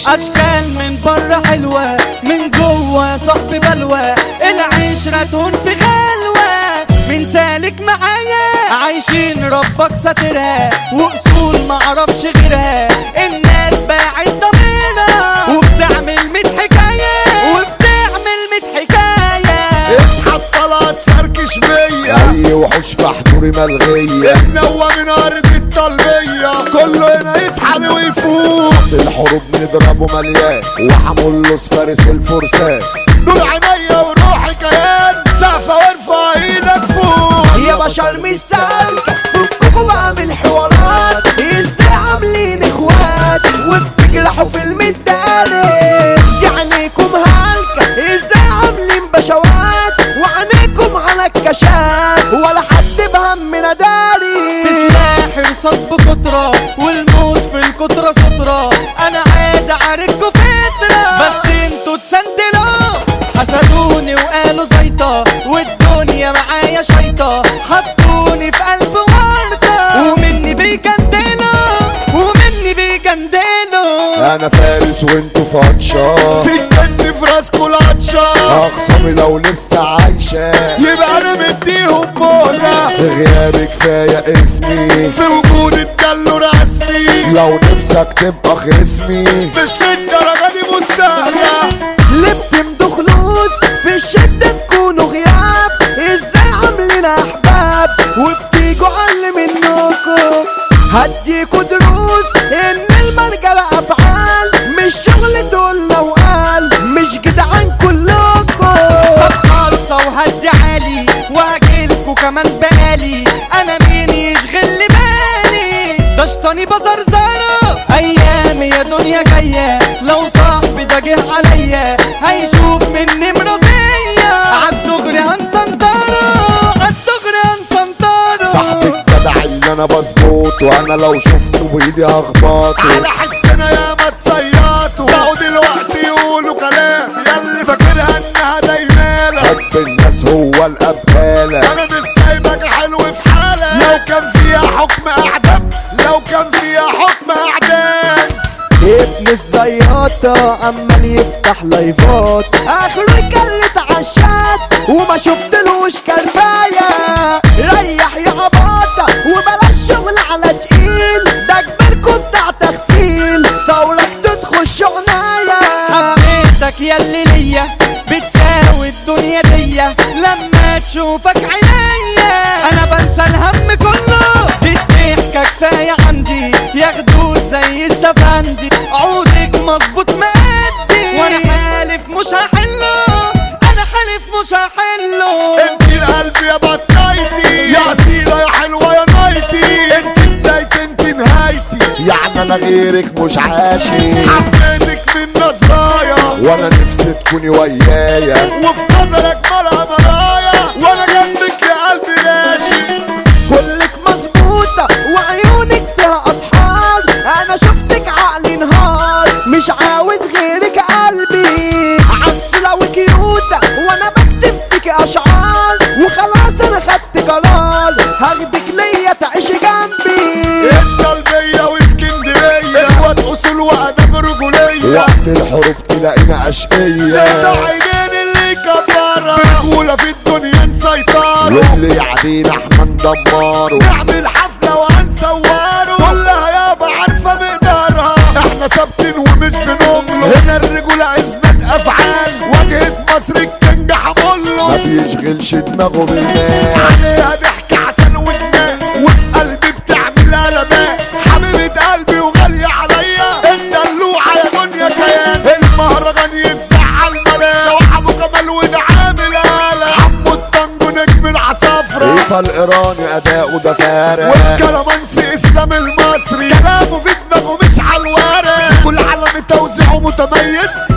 اشكال من بره حلوة من جوه صاحب بلوى، العشرة تهون في غلوة من سالك معايا، عايشين ربك ساترها واصول معرفش غيرها، الناس باعت ضميرها وبتعمل 100 حكاية وبتعمل 100 حكاية. اصحى طلعت فركش بيا اي وحوش في حضوري ملغية، النوى من ارض الطلبية كله هنا يسحب ويفوق، في الحروب نضربه مليان وحمولوس فارس الفرسان، نور عينيا وروحي كيان سقفة وارفع ايدك فوق. يا بشر مش سالكة فككوا بقى من حوارات، ازاي عاملين اخوات وبتجرحوا في المداري، دي عينيكم هالكة ازاي عاملين بشوات وعينيكم على الكشات ولا حد بهمنا داري. في سلاحي رصاص بكترة والموت في الكترة سترة، انا عاد عاركوا فترة بس انتوا تسندلوا، حسدوني وقالوا زيطة والدنيا معايا شيطة، حطوني في قلب ورطة ومني بيجندلوا ومني بيجندلوا. انا فارس وانتوا فاتشة سكنتي في راسكوا العطشة، اخصامي لو لسه عايشة يبقى انا مديهم مهلة، في غيابي كفاية اسمي في وجودي اتدلوا رسمي، لو نفسك تبقى خصمي مش للدرجة دي مش سهلة. اللي بتمدوا خلوص في الشدة تكونوا غياب، ازاي عاملين احباب وبتيجوا اقل منكم، هديكوا دروس ان المرجلة افعال مش شغل دولة وقال مش جدعان كلكم. طب خالصة وهدي عالي واجيلكوا كمان بقالي، انا مين يشغل بالي ده شطاني بزرزرة، ايام يا دنيا جاية لو صاحبي ده جه عليا هيشوف مني مرضية، عالدغري هنسنطره عالدغري هنسنطره. صاحبي الجدع اللي انا بظبط وانا لو شفته بايدي هخبطه، على حسنا يا ما تصيطوا بقوا دلوقتي يقولوا كلام ياللي فاكرها انها دايمالة، حب الناس هو الابهالة، انا مش سايبك حلو في حالة، لو كان فيها حكم اعدام لو كان فيها حكم اعدام. ابن الزياطة عمال يفتح لايفات اخره يكرت عالشات وما شفتلوش كفاية، ريح يا عباطة وبلاش شغل على تقيل، ده كبركوا بتاع تغفيل ثورك تدخل عناية. حبيتك ياللي ليا بتساوي الدنيا ديا لما تشوفك عينيا، انا بنسى الهم كله بتضحكك كفاية عندي ياخدوك زي السفندي، عودك مظبوط مقدي وانا حالف مش هحله، انا حالف مش هحله. انتي القلب يا بطايتي يا اصيلة يا حلوة يا نايتي، انتي بدايتي انتي نهايتي، يعني انا غيرك مش عاشي، حبيتك من نظرايا وانا نفسي تكوني ويايا، وفي نظرك مرة مرايا وانا جنبك يا قلبي ماشي. كلك مظبوطة وعيونك فيها اسحار، انا شفتك عقلي نهار مش عاوز غيرك قلبي، عسلة وكيوتة وانا بكتب فيك اشعار وخلاص انا خدت قرار هاخدك ليا تعيش جنبي. الطلبية واسكندرية اخوات اصول واداب رجولية، وقت الحروب تلاقينا اشقية، انت عينين اللي كبارة رجولة في الدنيا نسيطر، واللي يعدينا احنا ندمره، نعمل حفلة وهنصوره كلها يابا عارفة مقدارها، احنا ثابتين ومش بنملك، هنا الرجولة عزبة افعال، واجهة مصر الكنج حمولس ما بيشغلش دماغه بالمال، عليها ضحك عسل ودماء وفي قلبي بتعمل قلبات، حبيبة قلبي وغالية عليا الدلوعة يا دنيا كيان، المهرجان يتزعل ملاك وحمو كمال ونعامل آلة، حمو الطنجو نجم العصافرة، ريفا الإيراني أداؤه ده فارق، والكلامنسي إسلام المصري كلامه في دماغه مش عالوارق، كل عالم توزيعه متميز.